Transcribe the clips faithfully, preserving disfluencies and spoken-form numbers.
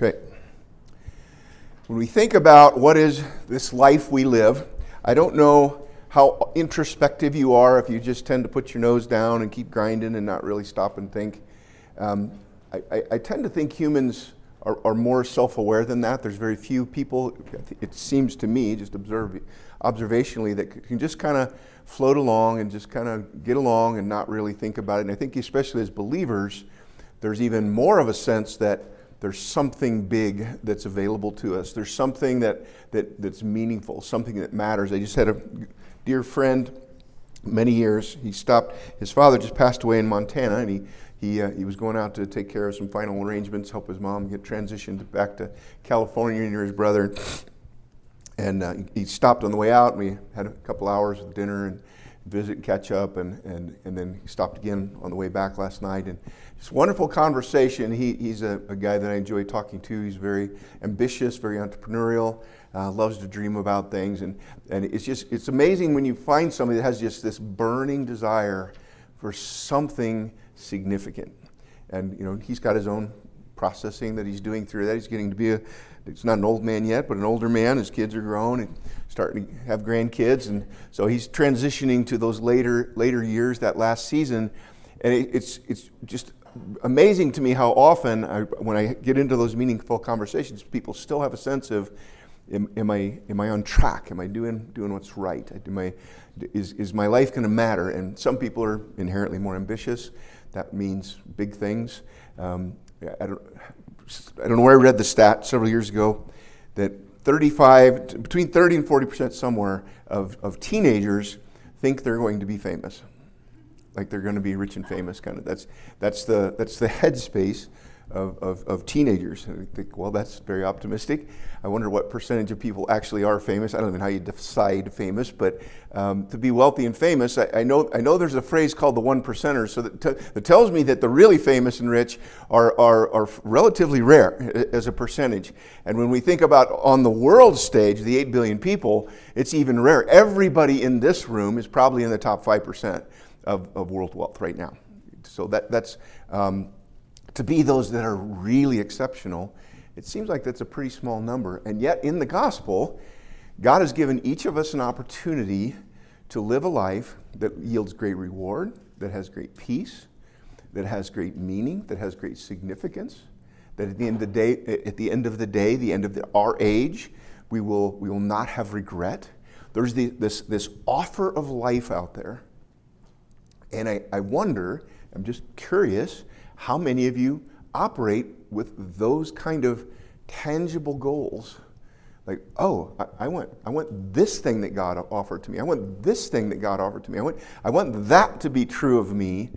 Okay. When we think about what is this life we live, I don't know how introspective you are, if you just tend to put your nose down and keep grinding and not really stop and think. Um, I, I, I tend to think humans are, are more self-aware than that. There's very few people, it seems to me, just observe, observationally, that can just kind of float along and just kind of get along and not really think about it. And I think especially as believers, there's even more of a sense that there's something big that's available to us. There's something that, that that's meaningful, something that matters. I just had a dear friend, many years. He stopped. His father just passed away in Montana, and he he uh, he was going out to take care of some final arrangements, help his mom get transitioned back to California near his brother. And uh, he stopped on the way out, and we had a couple hours of dinner and visit and catch up, and, and, and then he stopped again on the way back last night. And just wonderful conversation. He, he's a, a guy that I enjoy talking to. He's very ambitious, very entrepreneurial, uh, loves to dream about things. And, and it's just, it's amazing when you find somebody that has just this burning desire for something significant. And, you know, he's got his own processing that he's doing through that. He's getting to be a, he's not an old man yet, but an older man. His kids are grown and starting to have grandkids. And so he's transitioning to those later later years, that last season. And it, it's it's just amazing to me how often, I, when I get into those meaningful conversations, people still have a sense of, am, am I am I on track? Am I doing doing what's right? Am I, is is my life going to matter? And some people are inherently more ambitious. That means big things. Um, I don't I don't know where I read the stat several years ago that thirty-five between thirty and forty percent somewhere of of teenagers think they're going to be famous. Like they're going to be rich and famous, kind of. That's that's the that's the headspace of, of, of teenagers. And I think, well, that's very optimistic. I wonder what percentage of people actually are famous. I don't even know how you decide famous, but um, to be wealthy and famous, I, I know I know there's a phrase called the one percenters, so that, t- that tells me that the really famous and rich are, are are relatively rare as a percentage. And when we think about on the world stage, the eight billion people, it's even rare. Everybody in this room is probably in the top five percent. Of, of world wealth right now. So that that's um, to be those that are really exceptional, it seems like that's a pretty small number. And yet in the gospel, God has given each of us an opportunity to live a life that yields great reward, that has great peace, that has great meaning, that has great significance, that at the end of the day, at the end of the day, the end of the, our age, we will we will not have regret. There's the, this this offer of life out there. And I, I wonder, I'm just curious, how many of you operate with those kind of tangible goals? Like, oh, I, I want I want this thing that God offered to me. I want this thing that God offered to me. I want I want that to be true of me.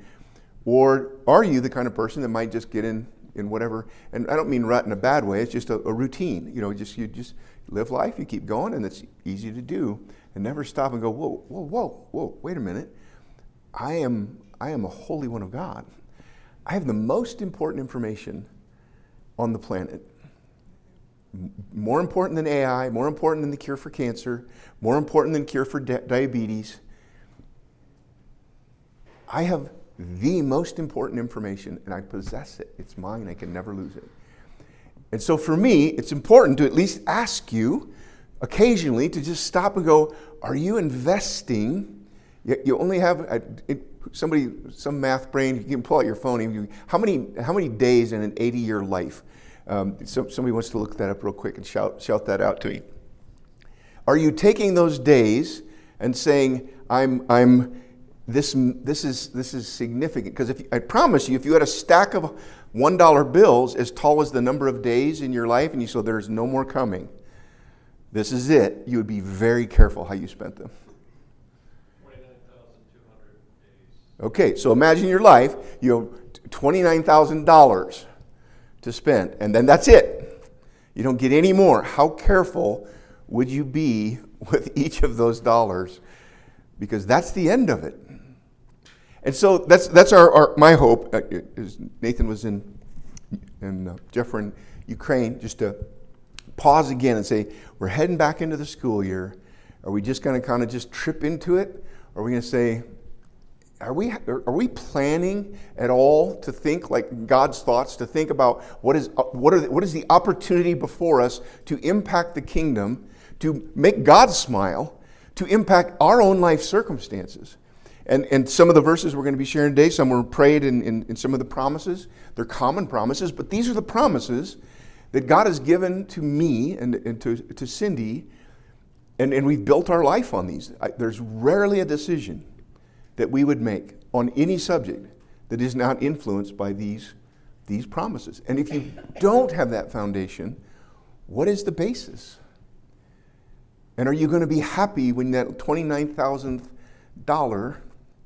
Or are you the kind of person that might just get in, in whatever, and I don't mean rut in a bad way, it's just a, a routine. You know, just you just live life, you keep going, and it's easy to do. And never stop and go, whoa, whoa, whoa, whoa, wait a minute. I am I am a holy one of God. I have the most important information on the planet. M- more important than A I, more important than the cure for cancer, more important than cure for di- diabetes. I have the most important information, and I possess it. It's mine. I can never lose it. And so for me, it's important to at least ask you occasionally to just stop and go, are you investing? You only have a, it, somebody, some math brain. You can pull out your phone. You, how many how many days in an eighty-year life? Um, so, somebody wants to look that up real quick and shout shout that out to me. Are you taking those days and saying, "I'm I'm this this is this is significant"? Because if I promise you, if you had a stack of one dollar bills as tall as the number of days in your life, and you said there's no more coming, this is it. You would be very careful how you spent them. Okay, so imagine your life, you have twenty-nine thousand dollars to spend, and then that's it. You don't get any more. How careful would you be with each of those dollars? Because that's the end of it. And so that's that's our, our my hope. Uh, is Nathan was in, in uh, Jeffrey, Ukraine, just to pause again and say, we're heading back into the school year. Are we just going to kind of just trip into it? Or are we going to say, are we, are we planning at all to think like God's thoughts, to think about what is, what are, what is the opportunity before us to impact the kingdom, to make God smile, to impact our own life circumstances? And, and some of the verses we're going to be sharing today, some were prayed in, in, in some of the promises. They're common promises, but these are the promises that God has given to me and, and to, to Cindy, and, and we've built our life on these. I, there's rarely a decision that we would make on any subject that is not influenced by these, these promises. And if you don't have that foundation, what is the basis? And are you going to be happy when that twenty-nine thousand dollars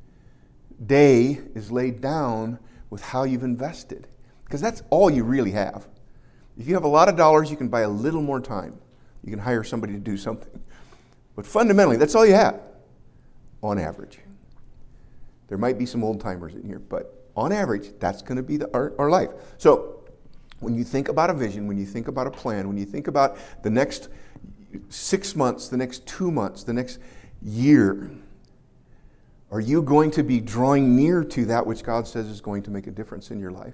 day is laid down with how you've invested? Because that's all you really have. If you have a lot of dollars, you can buy a little more time. You can hire somebody to do something. But fundamentally, that's all you have, on average. There might be some old timers in here, but on average, that's going to be the, our, our life. So when you think about a vision, when you think about a plan, when you think about the next six months, the next two months, the next year, are you going to be drawing near to that which God says is going to make a difference in your life?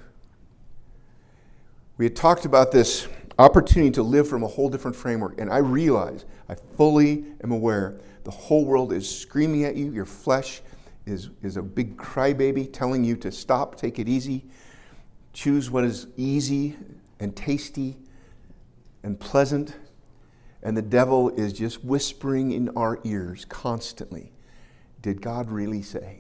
We had talked about this opportunity to live from a whole different framework, and I realize, I fully am aware, the whole world is screaming at you. Your flesh is, is a big crybaby telling you to stop, take it easy, choose what is easy and tasty and pleasant, and the devil is just whispering in our ears constantly, did God really say?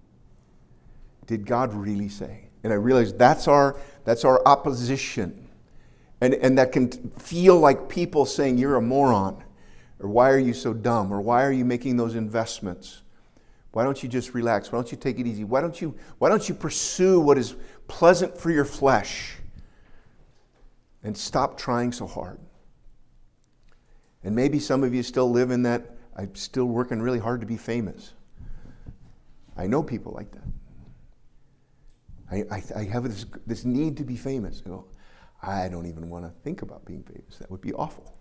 Did God really say? And I realize that's our that's our opposition. And, and that can feel like people saying, you're a moron, or why are you so dumb, or why are you making those investments? Why don't you just relax? Why don't you take it easy? Why don't you, why don't you pursue what is pleasant for your flesh and stop trying so hard? And maybe some of you still live in that, I'm still working really hard to be famous. I know people like that. I, I, I have this, this need to be famous. You know, I don't even want to think about being famous. That would be awful.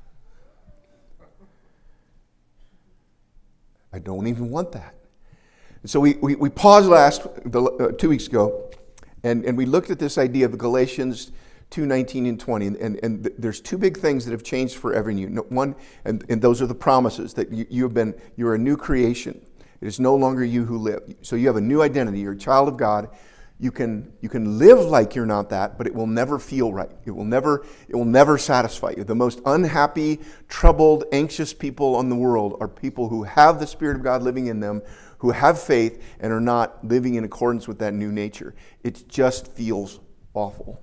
I don't even want that. So we, we, we paused last, the, uh, two weeks ago, and, and we looked at this idea of Galatians two nineteen and twenty, and, and th- there's two big things that have changed forever in you. No, one, and, and those are the promises that you, you've been, you're a new creation. It is no longer you who live. So you have a new identity. You're a child of God. You can you can live like you're not that, but it will never feel right. It will never it will never satisfy you. The most unhappy, troubled, anxious people in the world are people who have the Spirit of God living in them, who have faith and are not living in accordance with that new nature. It just feels awful.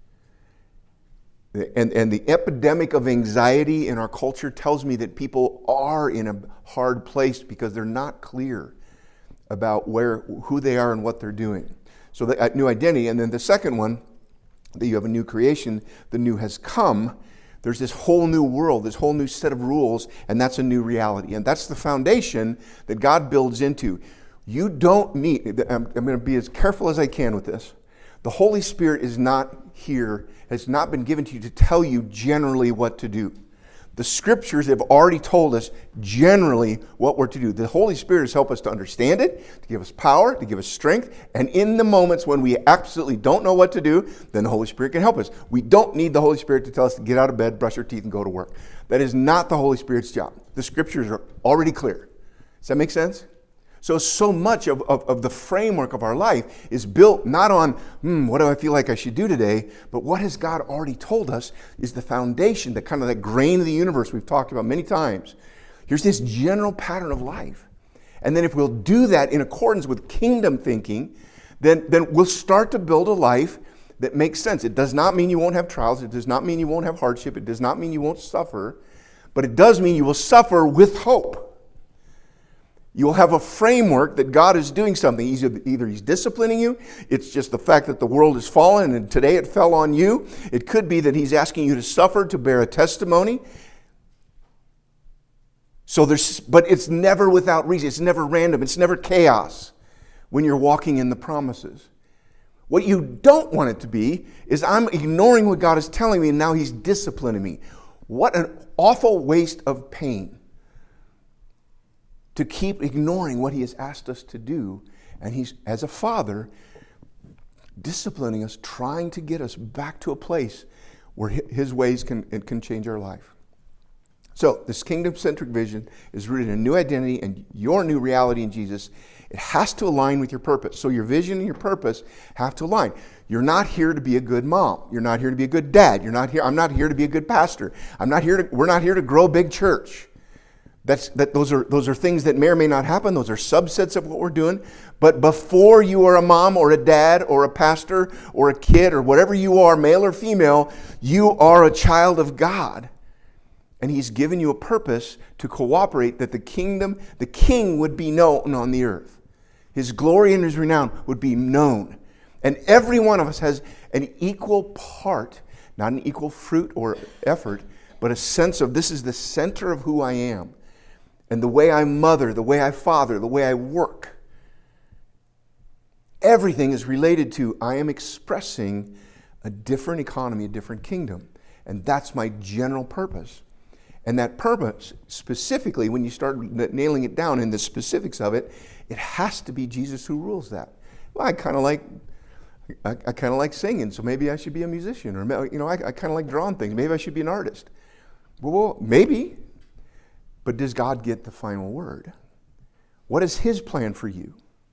And, and the epidemic of anxiety in our culture tells me that people are in a hard place because they're not clear about where who they are and what they're doing. So the new identity, and then the second one, that you have a new creation, the new has come. There's this whole new world, this whole new set of rules, and that's a new reality. And that's the foundation that God builds into. You don't need, I'm, I'm going to be as careful as I can with this. The Holy Spirit is not here, has not been given to you to tell you generally what to do. The Scriptures have already told us generally what we're to do. The Holy Spirit has helped us to understand it, to give us power, to give us strength. And in the moments when we absolutely don't know what to do, then the Holy Spirit can help us. We don't need the Holy Spirit to tell us to get out of bed, brush our teeth, and go to work. That is not the Holy Spirit's job. The Scriptures are already clear. Does that make sense? So, so much of, of, of the framework of our life is built not on, hmm, what do I feel like I should do today, but what has God already told us is the foundation, the kind of that grain of the universe we've talked about many times. Here's this general pattern of life. And then if we'll do that in accordance with kingdom thinking, then, then we'll start to build a life that makes sense. It does not mean you won't have trials. It does not mean you won't have hardship. It does not mean you won't suffer. But it does mean you will suffer with hope. You'll have a framework that God is doing something. Either, either He's disciplining you, it's just the fact that the world has fallen and today it fell on you. It could be that He's asking you to suffer to bear a testimony. So there's, but it's never without reason. It's never random. It's never chaos when you're walking in the promises. What you don't want it to be is I'm ignoring what God is telling me and now He's disciplining me. What an awful waste of pain to keep ignoring what He has asked us to do And he's, as a father, disciplining us, trying to get us back to a place where his ways can, can change our life. So this kingdom-centric vision is rooted in a new identity and your new reality in Jesus. It has to align with your purpose. So your vision and your purpose have to align. You're not here to be a good mom. You're not here to be a good dad. You're not here. I'm not here to be a good pastor. I'm not here to. We're not here to grow a big church. That's that. Those are those are things that may or may not happen. Those are subsets of what we're doing. But before you are a mom or a dad or a pastor or a kid or whatever you are, male or female, you are a child of God. And he's given you a purpose to cooperate that the kingdom, the king would be known on the earth. His glory and his renown would be known. And every one of us has an equal part, not an equal fruit or effort, but a sense of this is the center of who I am. And the way I mother, the way I father, the way I work. Everything is related to I am expressing a different economy, a different kingdom. And that's my general purpose. And that purpose, specifically, when you start nailing it down in the specifics of it, it has to be Jesus who rules that. Well, I kind of like, I, I kind of like singing, so maybe I should be a musician, or you know, I, I kind of like drawing things. Maybe I should be an artist. Well, maybe, but does God get the final word? What is His plan for you?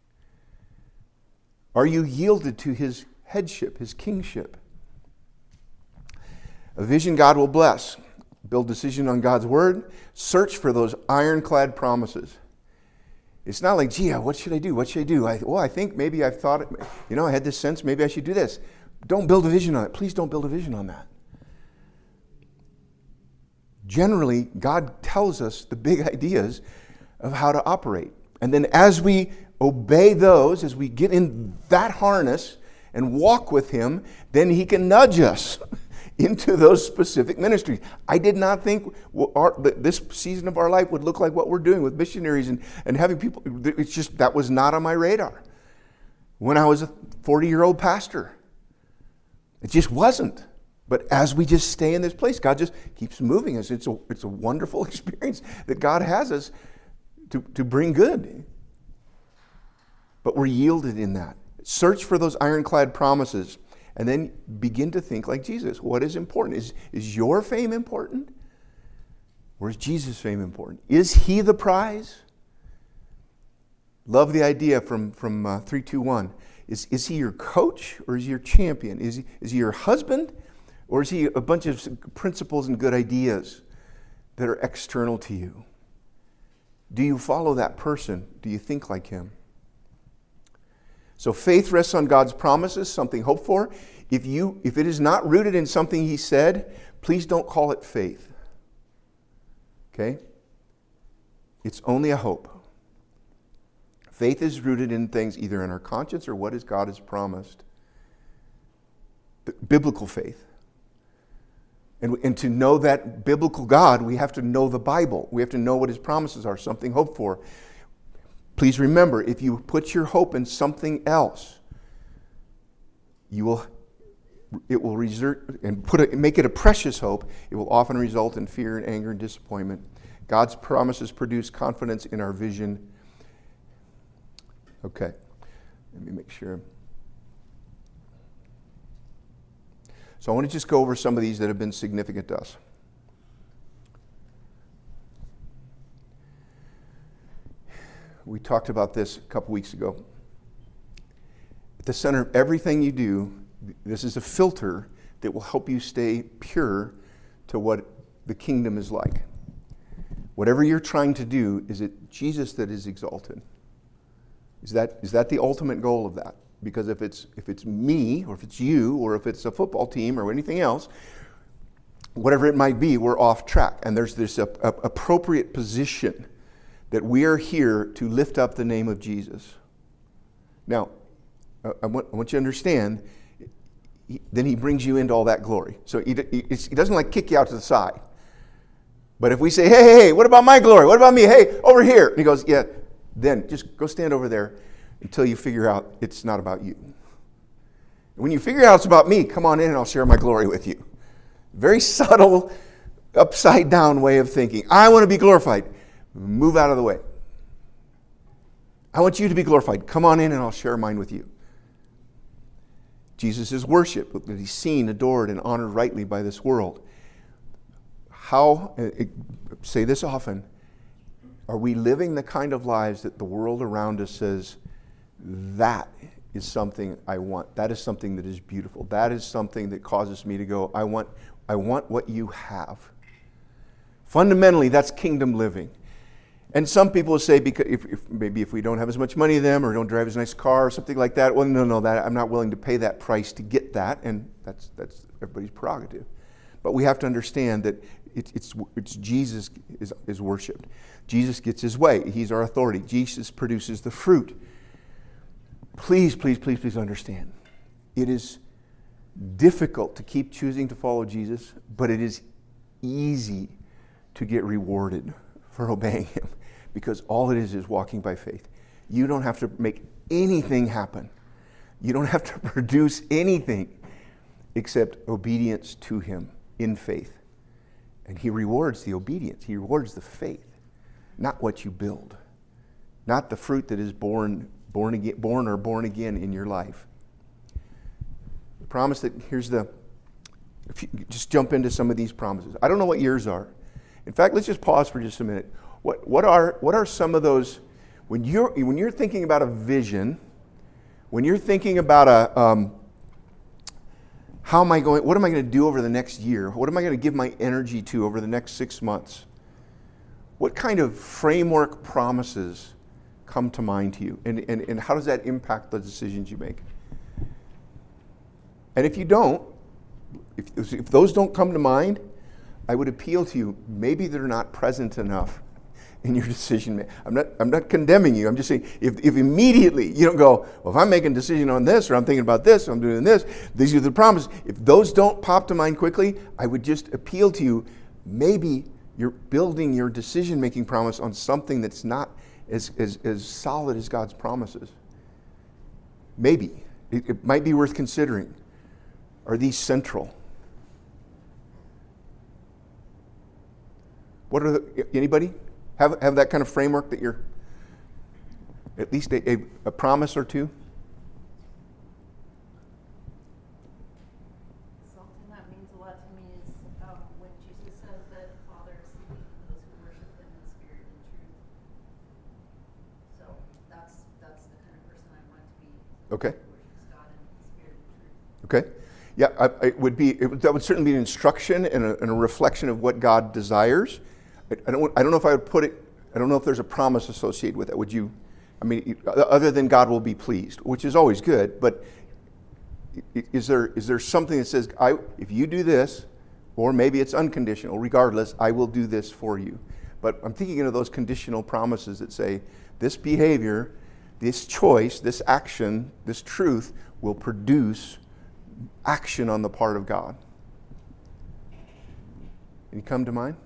Are you yielded to His headship, His kingship? A vision God will bless. Build decision on God's word. Search for those ironclad promises. It's not like, gee, what should I do? What should I do? I, well, I think maybe I've thought it. You know, I had this sense. Maybe I should do this. Don't build a vision on it. Please don't build a vision on that. Generally, God tells us the big ideas of how to operate. And then as we obey those, as we get in that harness and walk with Him, then He can nudge us into those specific ministries. I did not think our, this season of our life would look like what we're doing with missionaries and, and having people. It's just, that was not on my radar when I was a forty-year-old pastor. It just wasn't. But as we just stay in this place, God just keeps moving us. It's a, it's a wonderful experience that God has us to, to bring good. But we're yielded in that. Search for those ironclad promises. And then begin to think like Jesus. What is important? Is, is your fame important? Or is Jesus' fame important? Is He the prize? Love the idea from, from uh, three two one. Is, is He your coach or is He your champion? Is he, is he your husband? Or is He a bunch of principles and good ideas that are external to you? Do you follow that person? Do you think like Him? So faith rests on God's promises, something hoped for. If you, if it is not rooted in something He said, please don't call it faith. Okay? It's only a hope. Faith is rooted in things either in our conscience or what is God has promised. B- biblical faith. And, and to know that biblical God, we have to know the Bible. We have to know what His promises are, something hoped for. Please remember, if you put your hope in something else, you will, it will result and put it, make it a precious hope. It will often result in fear and anger and disappointment. God's promises produce confidence in our vision. Okay, let me make sure. So I want to just go over some of these that have been significant to us. We talked about this a couple weeks ago. At the center of everything you do, this is a filter that will help you stay pure to what the kingdom is like. Whatever you're trying to do, is it Jesus that is exalted? Is that is that the ultimate goal of that? Because if it's if it's me, or if it's you, or if it's a football team, or anything else, whatever it might be, we're off track. And there's this uh, uh, appropriate position that we are here to lift up the name of Jesus. Now, I want, I want you to understand, he, then He brings you into all that glory. So he, he, he doesn't like kick you out to the side. But if we say, hey, hey, hey, what about my glory? What about me? Hey, over here. And He goes, yeah, then just go stand over there until you figure out it's not about you. And when you figure out it's about me, come on in and I'll share my glory with you. Very subtle, upside down way of thinking. I want to be glorified. Move out of the way. I want you to be glorified. Come on in and I'll share mine with you. Jesus is worshiped, that he's seen, adored, and honored rightly by this world. How, I say this often, are we living the kind of lives that the world around us says, that is something I want. That is something that is beautiful. That is something that causes me to go, I want, I want what you have. Fundamentally, that's kingdom living. And some people will say, because if, if maybe if we don't have as much money as them, or don't drive as nice car, or something like that, well, no, no, that I'm not willing to pay that price to get that, and that's that's everybody's prerogative. But we have to understand that it, it's it's Jesus is is worshipped. Jesus gets his way. He's our authority. Jesus produces the fruit. Please, please, please, please understand. It is difficult to keep choosing to follow Jesus, but it is easy to get rewarded for obeying him, because all it is is walking by faith. You don't have to make anything happen. You don't have to produce anything except obedience to him in faith. And he rewards the obedience. He rewards the faith, not what you build, not the fruit that is born, born again, born or born again in your life. The promise that here's the. If you just jump into some of these promises. I don't know what yours are. In fact, let's just pause for just a minute. What what are what are some of those when you're when you're thinking about a vision, when you're thinking about a um, how am I going? What am I going to do over the next year? What am I going to give my energy to over the next six months? What kind of framework promises come to mind to you, and and, and how does that impact the decisions you make? And if you don't, if if those don't come to mind, I would appeal to you, maybe they're not present enough in your decision making. I'm not, I'm not condemning you. I'm just saying, if, if immediately you don't go, well, if I'm making a decision on this, or I'm thinking about this, or I'm doing this, these are the promises. If those don't pop to mind quickly, I would just appeal to you, maybe you're building your decision-making promise on something that's not as, as, as solid as God's promises. Maybe. It, it might be worth considering. Are these central? What are the, anybody have have that kind of framework that you're at least a, a, a promise or two? Something that means a lot to me is um, when Jesus says that the Father is seeking those who worship him in spirit and truth. So that's that's the kind of person I want to be. Okay. Who worships God in spirit and truth. Okay. Yeah, I, it would be it would, that would certainly be an instruction and a, and a reflection of what God desires. I don't, I don't know if I would put it, I don't know if there's a promise associated with it. Would you, I mean, other than God will be pleased, which is always good, but is there is there something that says, I, if you do this, or maybe it's unconditional, regardless, I will do this for you. But I'm thinking of those conditional promises that say, this behavior, this choice, this action, this truth will produce action on the part of God. Any come to mind?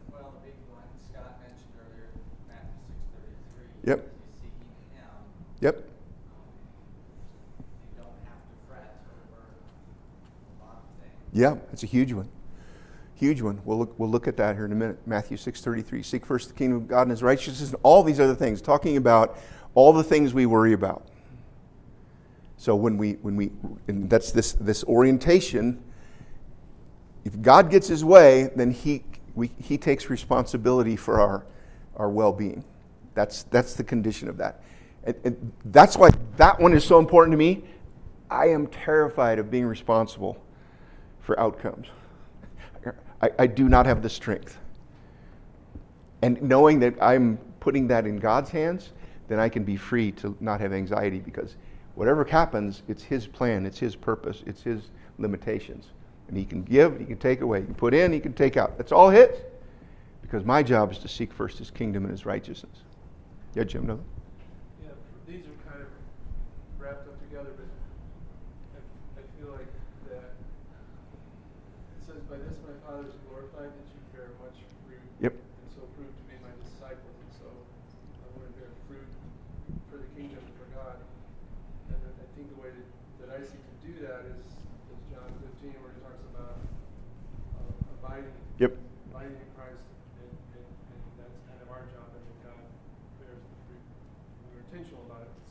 Yep. Seeking him. Yep. Um, you don't have to fret over a lot of things. Yeah, it's a huge one. Huge one. We'll look, we'll look at that here in a minute. Matthew six thirty-three. Seek first the kingdom of God and his righteousness, and all these other things, talking about all the things we worry about. So when we when we and that's this this orientation, if God gets his way, then he we he takes responsibility for our our well-being. That's that's the condition of that. And, and that's why that one is so important to me. I am terrified of being responsible for outcomes. I, I do not have the strength. And knowing that I'm putting that in God's hands, then I can be free to not have anxiety, because whatever happens, it's his plan, it's his purpose, it's his limitations. And he can give, he can take away, he can put in, he can take out. That's all his. Because my job is to seek first his kingdom and his righteousness. Yeah, Jim, no? Yeah, these are kind of wrapped up together, but I, I feel like that it says, by this my Father is glorified, that you bear much fruit. Yep. And so prove to be my disciples. And so I want to bear fruit for the kingdom and for God. And I think the way that, that I seek to do that is, is John fifteen, where he talks about uh, abiding. Yep. Abiding in Christ. And, and, and that's kind of our job, and that God bears the fruit. We're intentional about it.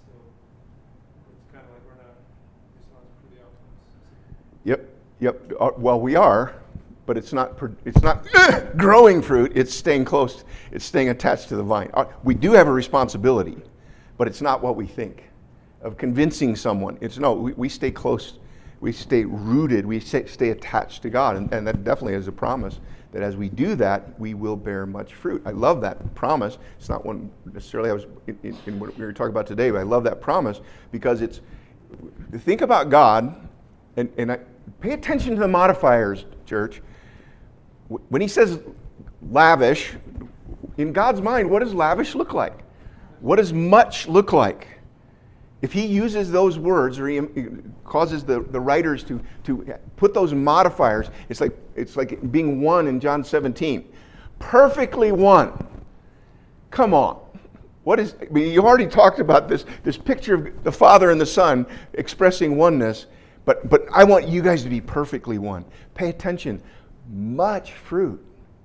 Yep. Uh, well, we are, but it's not. pro- It's not growing fruit. It's staying close. It's staying attached to the vine. Uh, we do have a responsibility, but it's not what we think of convincing someone. It's no. We, we stay close. We stay rooted. We stay, stay attached to God, and, and that definitely is a promise that as we do that, we will bear much fruit. I love that promise. It's not one necessarily I was in, in, in what we were talking about today, but I love that promise because it's think about God, and and I. Pay attention to the modifiers, church. When he says lavish, in God's mind, what does lavish look like? What does much look like? If he uses those words, or he causes the, the writers to, to put those modifiers, it's like it's like being one in John seventeen. Perfectly one. Come on. What is, I mean, you already talked about this, this picture of the Father and the Son expressing oneness. But but I want you guys to be perfectly one. Pay attention. Much fruit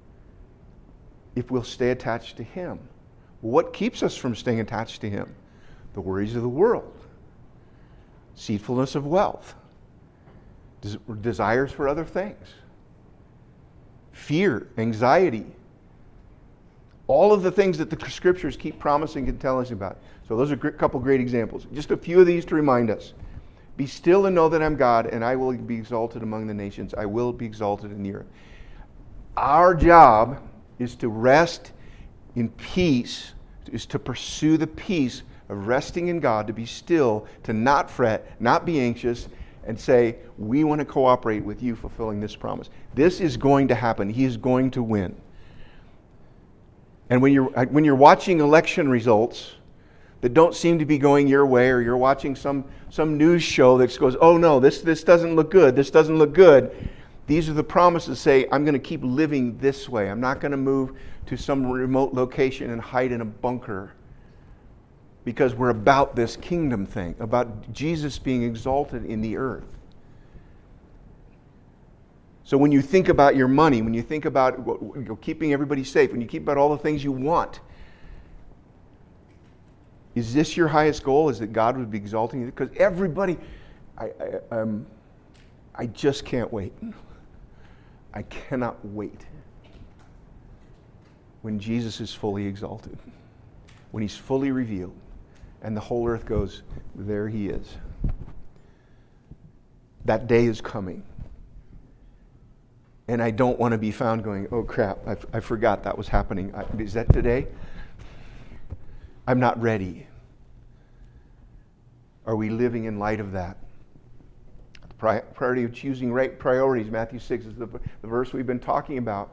if we'll stay attached to him. What keeps us from staying attached to him? The worries of the world. Deceitfulness of wealth. Des- desires for other things. Fear, anxiety. All of the things that the scriptures keep promising and telling us about. So those are a couple great examples. Just a few of these to remind us. Be still and know that I'm God, and I will be exalted among the nations. I will be exalted in the earth. Our job is to rest in peace, is to pursue the peace of resting in God, to be still, to not fret, not be anxious, and say, we want to cooperate with you fulfilling this promise. This is going to happen. He is going to win. And when you're, when you're watching election results that don't seem to be going your way, or you're watching some, some news show that goes, oh no, this, this doesn't look good, this doesn't look good. These are the promises say, I'm going to keep living this way. I'm not going to move to some remote location and hide in a bunker. Because we're about this kingdom thing, about Jesus being exalted in the earth. So when you think about your money, when you think about you know, keeping everybody safe, when you keep about all the things you want, is this your highest goal? Is that God would be exalting you? Because everybody, I, I, um, I just can't wait. I cannot wait when Jesus is fully exalted, when he's fully revealed, and the whole earth goes, there he is. That day is coming. And I don't want to be found going, oh crap, I, I forgot that was happening. I, is that today? I'm not ready. Are we living in light of that? The pri- priority of choosing right priorities, Matthew six is the, the verse we've been talking about.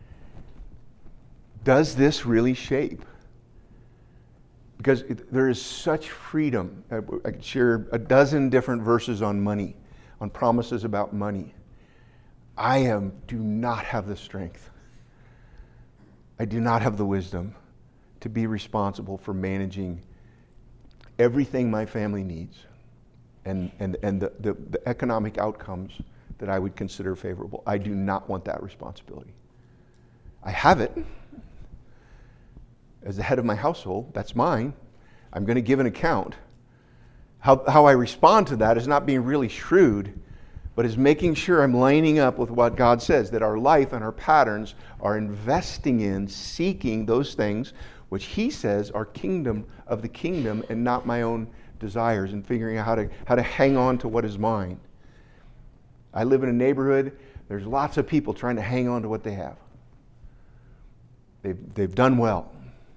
Does this really shape? Because it, there is such freedom. I, I could share a dozen different verses on money, on promises about money. I am, do not have the strength. I do not have the wisdom to be responsible for managing everything my family needs and, and, and the, the, the economic outcomes that I would consider favorable. I do not want that responsibility. I have it. As the head of my household, that's mine. I'm going to give an account. How, how I respond to that is not being really shrewd, but is making sure I'm lining up with what God says, that our life and our patterns are investing in, seeking those things which he says are kingdom of the kingdom and not my own desires, and figuring out how to, how to hang on to what is mine. I live in a neighborhood, there's lots of people trying to hang on to what they have. They've, they've done well.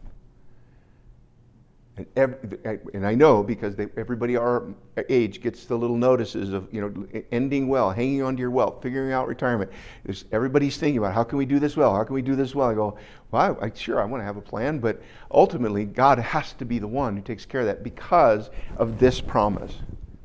And, every, and I know because they, everybody our age gets the little notices of, you know, ending well, hanging on to your wealth, figuring out retirement. There's, everybody's thinking about how can we do this well? How can we do this well? I go, well, I, I, sure, I want to have a plan, but ultimately God has to be the one who takes care of that because of this promise.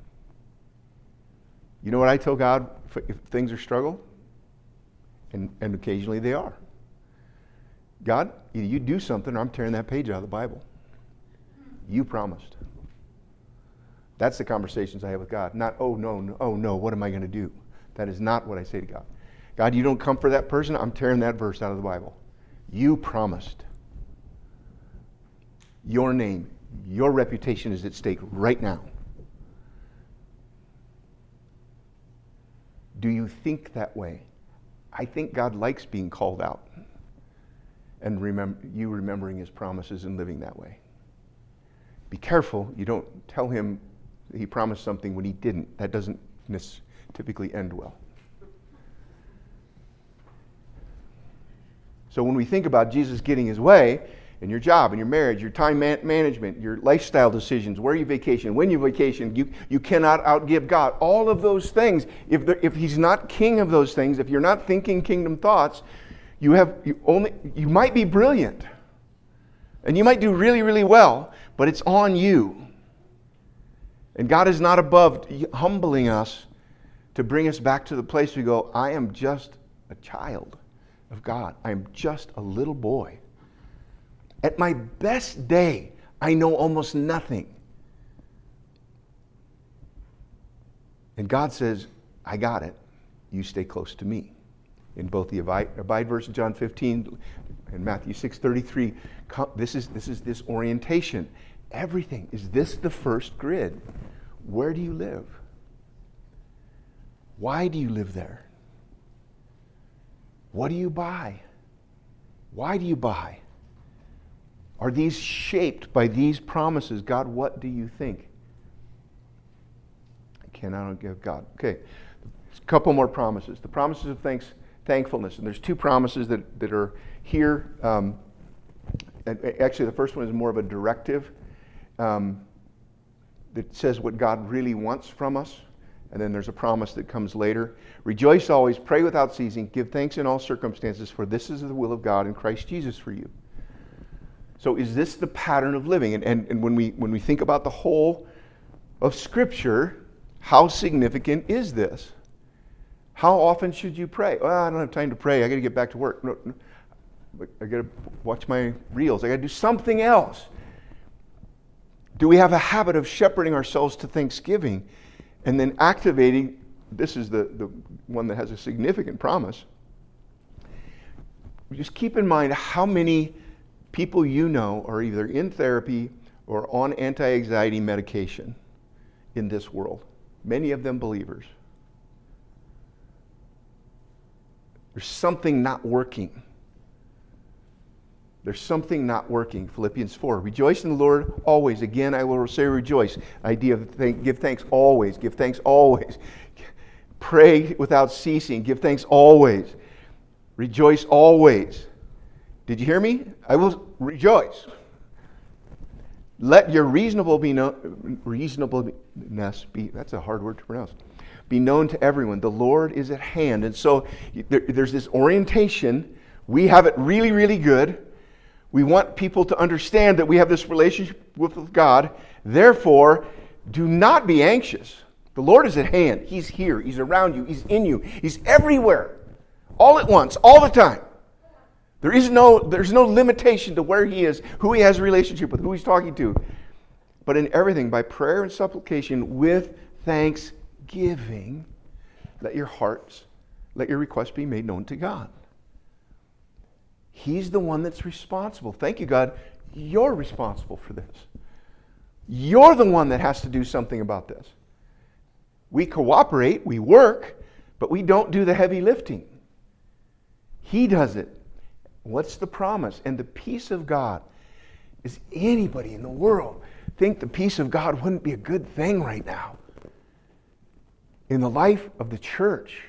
You know what I tell God if, if things are struggle? And, and occasionally they are. God, either you do something or I'm tearing that page out of the Bible. You promised. That's the conversations I have with God. Not, oh no, no, oh no, what am I going to do? That is not what I say to God. God, you don't comfort that person, I'm tearing that verse out of the Bible. You promised. Your name, your reputation is at stake right now. Do you think that way? I think God likes being called out and remember, you remembering his promises and living that way. Be careful you don't tell him he promised something when he didn't. That doesn't typically end well. So when we think about Jesus getting his way in your job, in your marriage, your time man- management, your lifestyle decisions, where you vacation, when you vacation, you, you cannot outgive God. All of those things, if, there, if he's not king of those things, if you're not thinking kingdom thoughts, you have you only you might be brilliant. And you might do really, really well, but it's on you. And God is not above humbling us to bring us back to the place we go, I am just a child of God. I am just a little boy. At my best day, I know almost nothing. And God says, I got it. You stay close to me. In both the abide, abide verse in John fifteen and Matthew six thirty-three, this is, this is this orientation. Everything. Is this the first grid? Where do you live? Why do you live there? What do you buy? Why do you buy? Are these shaped by these promises? God, what do you think? I cannot give God. Okay, a couple more promises. The promises of thanks, thankfulness. And there's two promises that, that are here. Um, and actually, the first one is more of a directive um, that says what God really wants from us. And then there's a promise that comes later. Rejoice always, pray without ceasing, give thanks in all circumstances, for this is the will of God in Christ Jesus for you. So is this the pattern of living? And, and, and when we when we think about the whole of Scripture, how significant is this? How often should you pray? Well, I don't have time to pray. I got to get back to work. No, no. I got to watch my reels. I got to do something else. Do we have a habit of shepherding ourselves to thanksgiving and then activating? This is the, the one that has a significant promise. Just keep in mind how many people you know are either in therapy or on anti-anxiety medication in this world. Many of them believers. There's something not working. There's something not working. Philippians four. Rejoice in the Lord always. Again, I will say rejoice. Idea of thank, give thanks always. Give thanks always. Pray without ceasing. Give thanks always. Rejoice always. Did you hear me? I will rejoice. Let your reasonable be no, reasonableness be, that's a hard word to pronounce, be known to everyone. The Lord is at hand. And so there, there's this orientation. We have it really, really good. We want people to understand that we have this relationship with God. Therefore, do not be anxious. The Lord is at hand. He's here. He's around you. He's in you. He's everywhere. All at once. All the time. There is no, there's no limitation to where He is, who He has a relationship with, who He's talking to. But in everything, by prayer and supplication, with thanksgiving, let your hearts, let your requests be made known to God. He's the one that's responsible. Thank you, God. You're responsible for this. You're the one that has to do something about this. We cooperate, we work, but we don't do the heavy lifting. He does it. What's the promise? And the peace of God. Is anybody in the world think the peace of God wouldn't be a good thing right now? In the life of the church.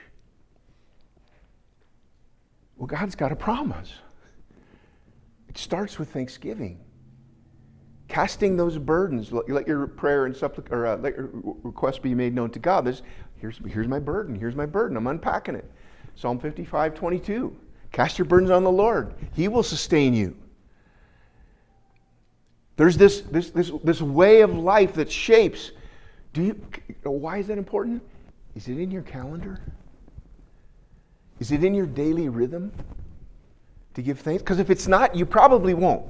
Well, God's got a promise. It starts with thanksgiving. Casting those burdens. Let your prayer and supplic- or uh, let your request be made known to God. This, here's, here's my burden. Here's my burden. I'm unpacking it. Psalm fifty-five twenty-two. Cast your burdens on the Lord. He will sustain you. There's this, this, this, this way of life that shapes. Do you? Why is that important? Is it in your calendar? Is it in your daily rhythm to give thanks? Because if it's not, you probably won't.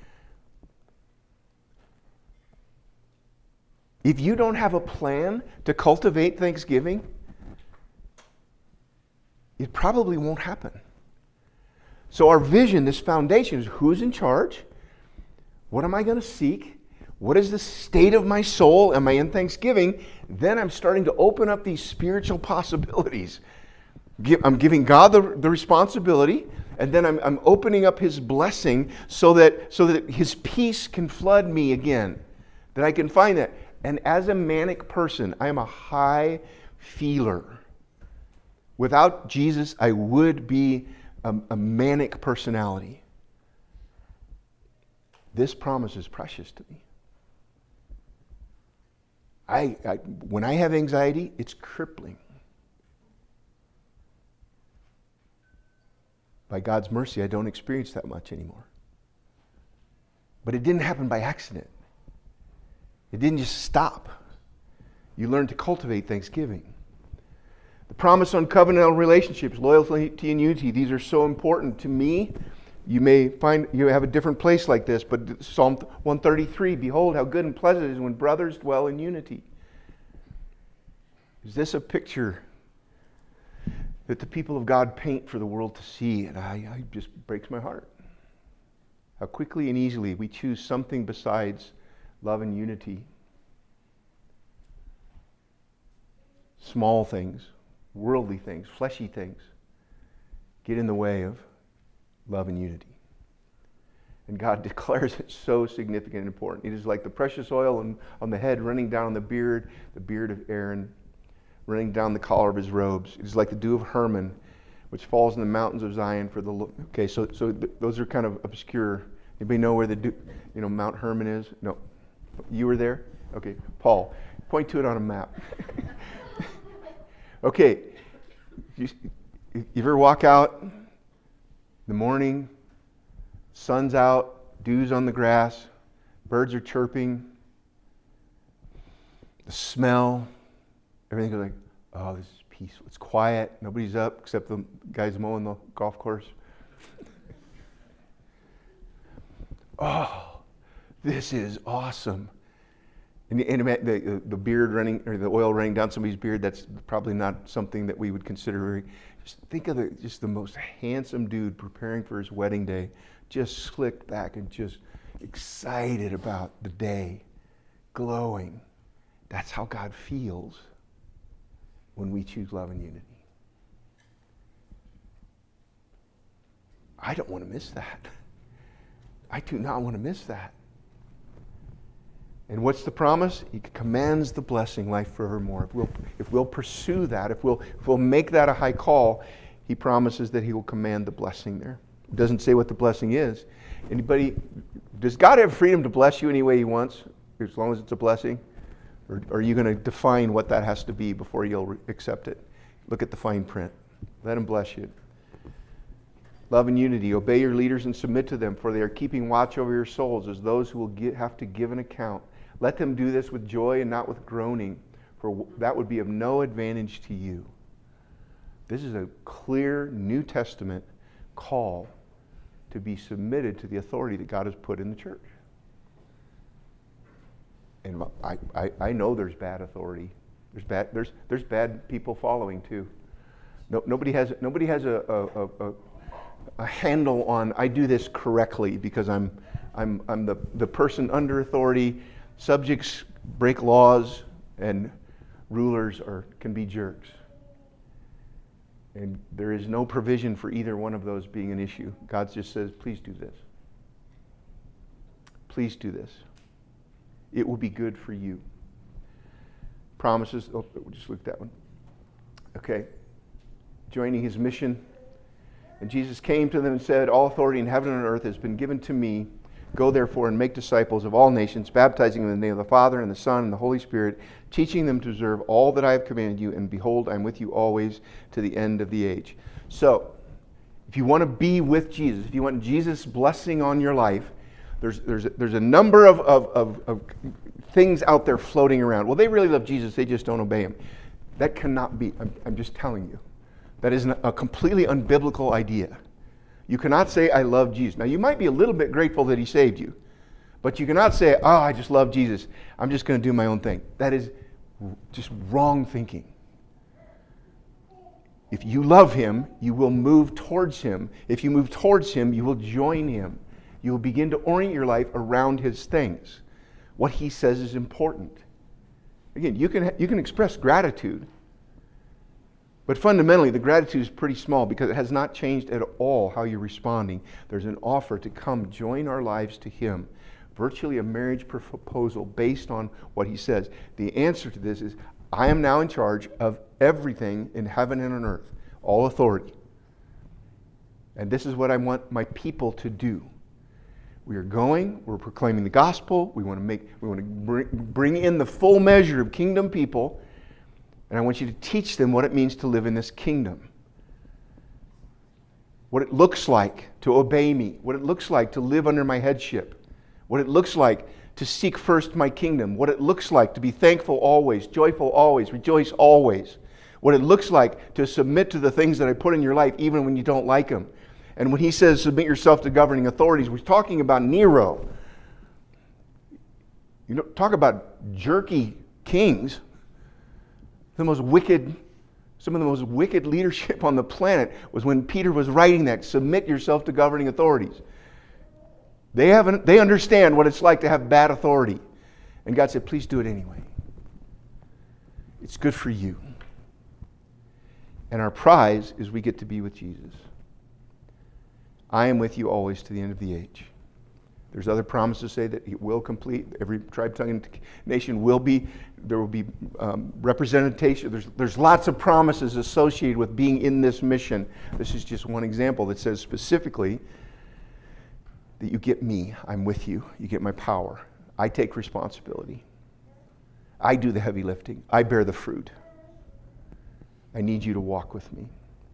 If you don't have a plan to cultivate thanksgiving, it probably won't happen. So our vision, this foundation, is who's in charge? What am I going to seek? What is the state of my soul? Am I in thanksgiving? Then I'm starting to open up these spiritual possibilities. I'm giving God the, the responsibility, and then I'm, I'm opening up His blessing so that, so that His peace can flood me again, that I can find that. And as a manic person, I am a high feeler. Without Jesus, I would be a, a manic personality. This promise is precious to me. I, I when I have anxiety, it's crippling. By God's mercy, I don't experience that much anymore. But it didn't happen by accident. It didn't just stop. You learn to cultivate thanksgiving. The promise on covenantal relationships, loyalty and unity, these are so important to me. You may find you have a different place like this, but Psalm one thirty-three, behold how good and pleasant it is when brothers dwell in unity. Is this a picture that the people of God paint for the world to see? And I, I just breaks my heart. How quickly and easily we choose something besides love and unity. Small things, worldly things, fleshy things get in the way of love and unity. And God declares it so significant and important. It is like the precious oil on, on the head running down the beard, the beard of Aaron, running down the collar of his robes. It is like the dew of Hermon, which falls in the mountains of Zion for the... Okay, so so th- those are kind of obscure. Anybody know where the dew, you know, Mount Hermon is? No. You were there? Okay, Paul, point to it on a map. Okay, you, you ever walk out in the morning, sun's out, dew's on the grass, birds are chirping, the smell, everything goes like, oh, this is peaceful. It's quiet, nobody's up except the guys mowing the golf course. Oh, this is awesome. And, and the, the beard running, or the oil running down somebody's beard, that's probably not something that we would consider very... Just think of the, just the most handsome dude preparing for his wedding day, just slicked back and just excited about the day, glowing. That's how God feels when we choose love and unity. I don't want to miss that. I do not want to miss that. And what's the promise? He commands the blessing, life forevermore. If we'll, if we'll pursue that, if we'll, if we'll make that a high call, He promises that He will command the blessing there. It doesn't say what the blessing is. Anybody, does God have freedom to bless you any way He wants, as long as it's a blessing? Or, or are you going to define what that has to be before you'll re- accept it? Look at the fine print. Let Him bless you. Love and unity. Obey your leaders and submit to them, for they are keeping watch over your souls as those who will get, have to give an account. Let them do this with joy and not with groaning, for that would be of no advantage to you. This is a clear New Testament call to be submitted to the authority that God has put in the church. And I, I, I know there's bad authority. There's bad there's there's bad people following too. No, nobody has nobody has a, a, a, a handle on I do this correctly because I'm I'm I'm the, the person under authority. Subjects break laws, and rulers are can be jerks. And there is no provision for either one of those being an issue. God just says, please do this. Please do this. It will be good for you. Promises, oh, we'll just look at that one. Okay. Joining His mission. And Jesus came to them and said, all authority in heaven and on earth has been given to me. Go therefore and make disciples of all nations, baptizing them in the name of the Father and the Son and the Holy Spirit, teaching them to observe all that I have commanded you, and behold, I am with you always to the end of the age. So, if you want to be with Jesus, if you want Jesus' blessing on your life, there's there's there's a number of, of, of, of things out there floating around. Well, they really love Jesus, they just don't obey Him. That cannot be. I'm, I'm just telling you. That is a completely unbiblical idea. You cannot say, I love Jesus. Now, you might be a little bit grateful that He saved you, but you cannot say, oh, I just love Jesus. I'm just going to do my own thing. That is just wrong thinking. If you love Him, you will move towards Him. If you move towards Him, you will join Him. You will begin to orient your life around His things. what he says is important. Again, you can, you can express gratitude, but fundamentally the gratitude is pretty small because it has not changed at all how you're responding. There's an offer to come join our lives to him. Virtually a marriage proposal based on what he says. The answer to this is, I am now in charge of everything in heaven and on earth, all authority. And this is what I want my people to do. We are going, we're proclaiming the gospel, we want to make, we want to bring, bring in the full measure of kingdom people, and I want you to teach them what it means to live in this kingdom. What it looks like to obey me, what it looks like to live under my headship. What it looks like to seek first my kingdom. What it looks like to be thankful always, joyful always, rejoice always. What it looks like to submit to the things that I put in your life even when you don't like them. And when he says submit yourself to governing authorities, we're talking about Nero. You know, talk about jerky kings. The most wicked, some of the most wicked leadership on the planet was when Peter was writing that. Submit yourself to governing authorities. They haven't. They understand what it's like to have bad authority. And God said, please do it anyway. It's good for you. And our prize is we get to be with Jesus. I am with you always to the end of the age. There's other promises say that he will complete. Every tribe, tongue, and nation will be, there will be um, representation. There's, there's lots of promises associated with being in this mission. This is just one example that says specifically that you get me, I'm with you, you get my power. I take responsibility. I do the heavy lifting. I bear the fruit. I need you to walk with me.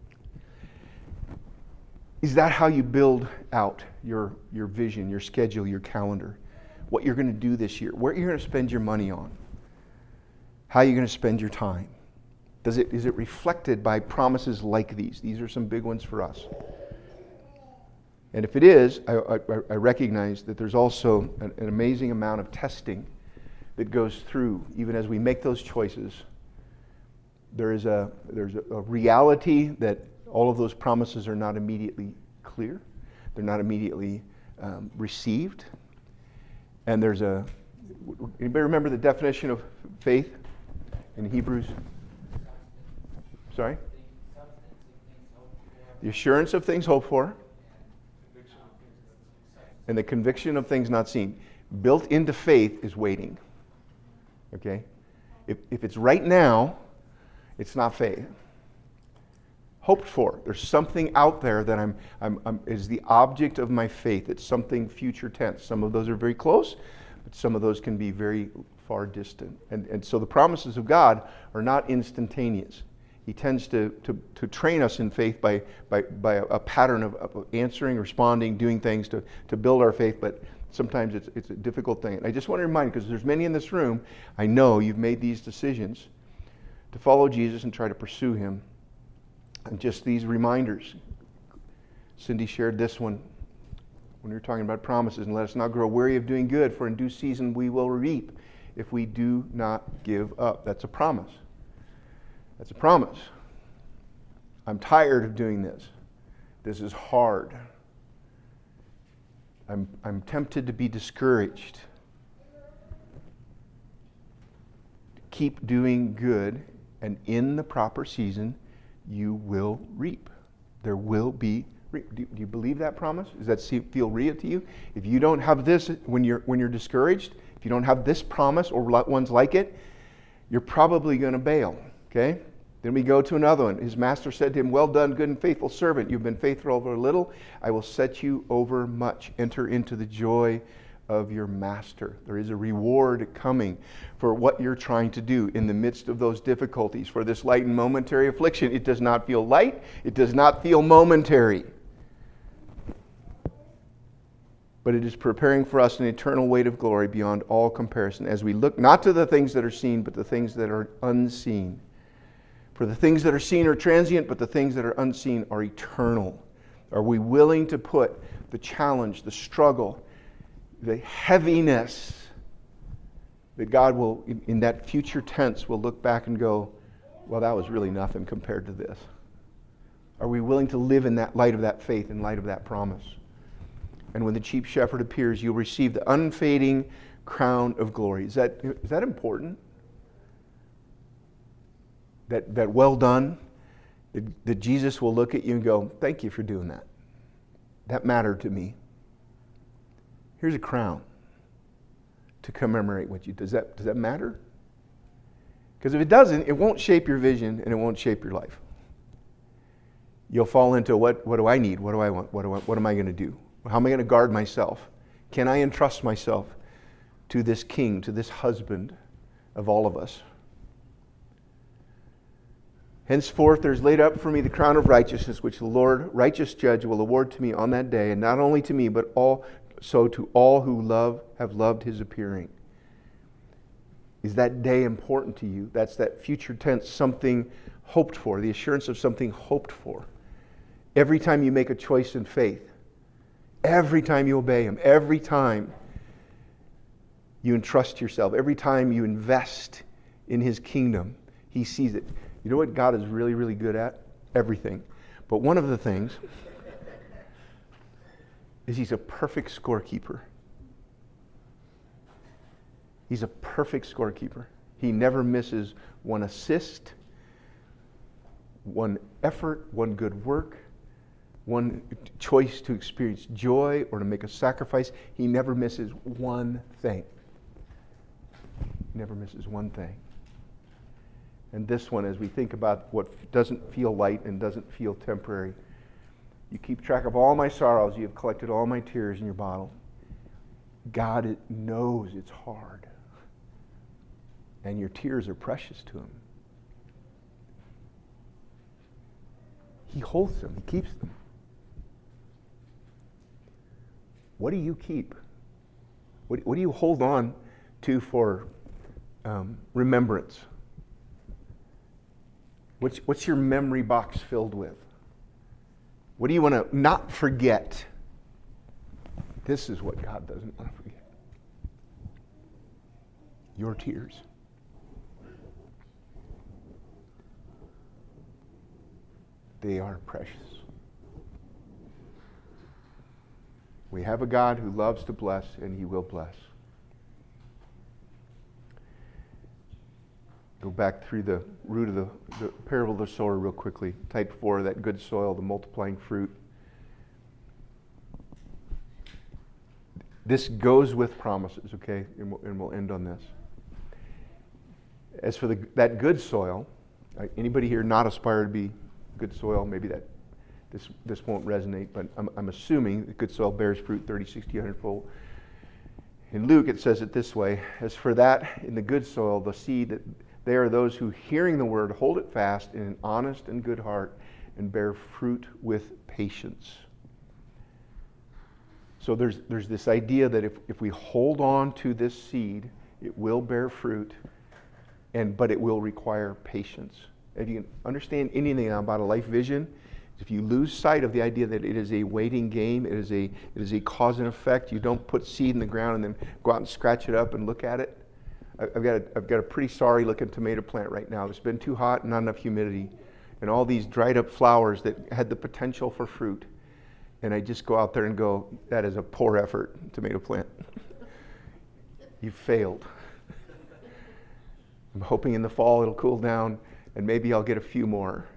Is that how you build out your, your vision, your schedule, your calendar? What you're going to do this year? Where you're going to spend your money on? How you're going to spend your time? Does it, is it reflected by promises like these? These are some big ones for us. And if it is, I, I, I recognize that there's also an, an amazing amount of testing that goes through, even as we make those choices. There is a there's a, a reality that all of those promises are not immediately clear. They're not immediately um, received. And there's a, anybody remember the definition of faith in Hebrews? Sorry? The assurance of things hoped for. And the conviction of things not seen. Built into faith is waiting. Okay? If, if it's right now, it's not faith. Hoped for. There's something out there that I'm, I'm, I'm is the object of my faith. It's something future tense. Some of those are very close, but some of those can be very far distant. And, and so the promises of God are not instantaneous. He tends to, to, to train us in faith by, by, by a, a pattern of, of answering, responding, doing things to, to build our faith, but sometimes it's, it's a difficult thing. And I just want to remind you, because there's many in this room, I know you've made these decisions to follow Jesus and try to pursue him. And just these reminders. Cindy shared this one when we were talking about promises. And let us not grow weary of doing good, for in due season we will reap if we do not give up. That's a promise. That's a promise. I'm tired of doing this. This is hard. I'm, I'm tempted to be discouraged. Keep doing good, and in the proper season, you will reap. There will be reap. Do, do you believe that promise? Does that see, feel real to you? If you don't have this when you're when you're discouraged, if you don't have this promise or ones like it, you're probably going to bail. Okay? Then we go to another one. His master said to him, well done, good and faithful servant. You've been faithful over a little. I will set you over much. Enter into the joy of your master. There is a reward coming for what you're trying to do in the midst of those difficulties. For this light and momentary affliction, it does not feel light. It does not feel momentary. But it is preparing for us an eternal weight of glory beyond all comparison as we look not to the things that are seen, but the things that are unseen. For the things that are seen are transient, but the things that are unseen are eternal. Are we willing to put the challenge, the struggle, the heaviness that God will, in, in that future tense, will look back and go, well, that was really nothing compared to this? Are we willing to live in that light of that faith, in light of that promise? And when the chief shepherd appears, you'll receive the unfading crown of glory. Is that, is that important? That, that well done? That, that Jesus will look at you and go, thank you for doing that. That mattered to me. Here's a crown to commemorate what you did. Does that, does that matter? Because if it doesn't, it won't shape your vision and it won't shape your life. You'll fall into what, what do I need? What do I want? What, do I, what am I going to do? How am I going to guard myself? Can I entrust myself to this king, to this husband of all of us? Henceforth there is laid up for me the crown of righteousness, which the Lord, righteous judge, will award to me on that day, and not only to me, but also to all who love have loved his appearing. Is that day important to you? That's that future tense, something hoped for, the assurance of something hoped for. Every time you make a choice in faith, every time you obey him, every time you entrust yourself, every time you invest in his kingdom, he sees it. You know what God is really, really good at? Everything. But one of the things is he's a perfect scorekeeper. He's a perfect scorekeeper. He never misses one assist, one effort, one good work, one choice to experience joy or to make a sacrifice. He never misses one thing. He never misses one thing. And this one, as we think about what doesn't feel light and doesn't feel temporary, you keep track of all my sorrows. You have collected all my tears in your bottle. God knows it's hard. And your tears are precious to him. He holds them. He keeps them. What do you keep? What, what do you hold on to for um, remembrance? What's, what's your memory box filled with? What do you want to not forget? This is what God doesn't want to forget. Your tears. They are precious. We have a God who loves to bless, and he will bless. Go back through the root of the, the parable of the sower real quickly. Type four, that good soil, the multiplying fruit. This goes with promises, okay? And we'll, and we'll end on this. As for the, that good soil, anybody here not aspire to be good soil? Maybe that this this won't resonate, but I'm, I'm assuming that good soil bears fruit thirty, sixty, one hundred fold. In Luke, it says it this way: as for that in the good soil, the seed, that they are those who, hearing the word, hold it fast in an honest and good heart and bear fruit with patience. So there's there's this idea that if, if we hold on to this seed, it will bear fruit, and but it will require patience. If you can understand anything about a life vision, if you lose sight of the idea that it is a waiting game, it is a it is a cause and effect. You don't put seed in the ground and then go out and scratch it up and look at it. I've got a, I've got a pretty sorry looking tomato plant right now. It's been too hot and not enough humidity, and all these dried up flowers that had the potential for fruit. And I just go out there and go, that is a poor effort, tomato plant. You failed. I'm hoping in the fall it'll cool down and maybe I'll get a few more.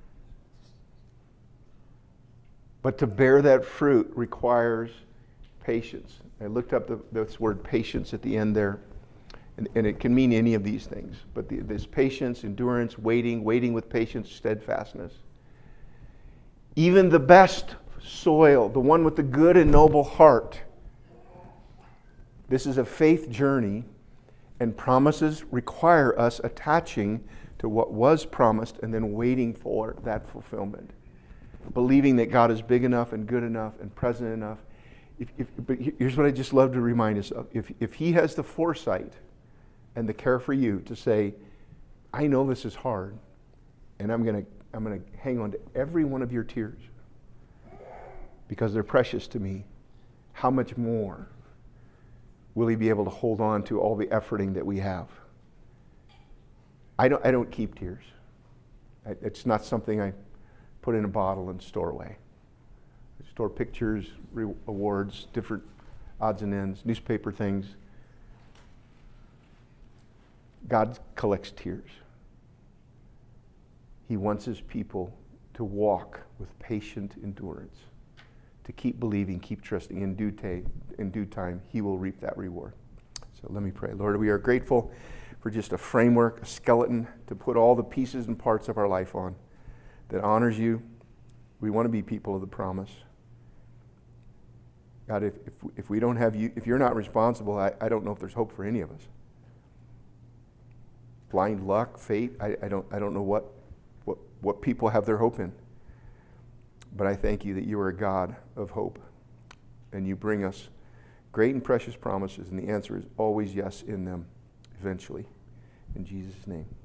But to bear that fruit requires patience. I looked up the, this word patience at the end there, and, and it can mean any of these things. But the, this patience, endurance, waiting, waiting with patience, steadfastness. Even the best soil, the one with the good and noble heart. This is a faith journey, and promises require us attaching to what was promised and then waiting for that fulfillment. Believing that God is big enough and good enough and present enough. If, if, but here's what I just love to remind us of. If, if he has the foresight and the care for you to say, I know this is hard, and I'm going to I'm going to hang on to every one of your tears because they're precious to me, how much more will he be able to hold on to all the efforting that we have? I don't, I don't keep tears. I, it's not something I put in a bottle and store away. I store pictures, re- awards, different odds and ends, newspaper things. God collects tears. He wants his people to walk with patient endurance, to keep believing, keep trusting. In due, ta- in due time, he will reap that reward. So let me pray. Lord, we are grateful for just a framework, a skeleton to put all the pieces and parts of our life on that honors you. We want to be people of the promise. God, if, if, if we don't have you, if you're not responsible, I, I don't know if there's hope for any of us. Blind luck, fate, I, I don't I don't know what, what what people have their hope in. But I thank you that you are a God of hope. And you bring us great and precious promises, and the answer is always yes in them, eventually. In Jesus' name.